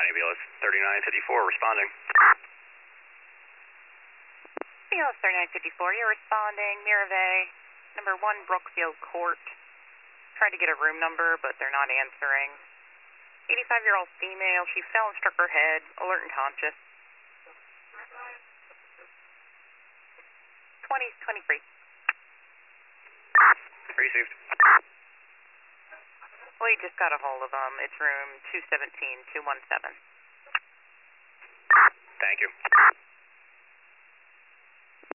BLS 3954 responding. BLS 3954, you're responding. Miravay, number 1 Brookfield Court. Tried to get a room number, but they're not answering. 85-year-old female, she fell and struck her head, alert and conscious. 2023. Received. We just got a hold of them. It's room 217-217. Thank you.